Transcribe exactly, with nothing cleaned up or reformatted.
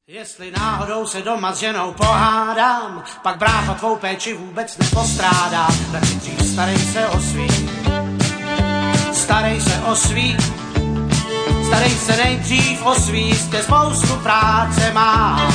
Jestli náhodou se doma s ženou pohádám, pak brácha tvou péči vůbec nepostrádá. Radši dřív starej se o svý, starej se o svý, starej se nejdřív o svý, jistě spoustu práce má.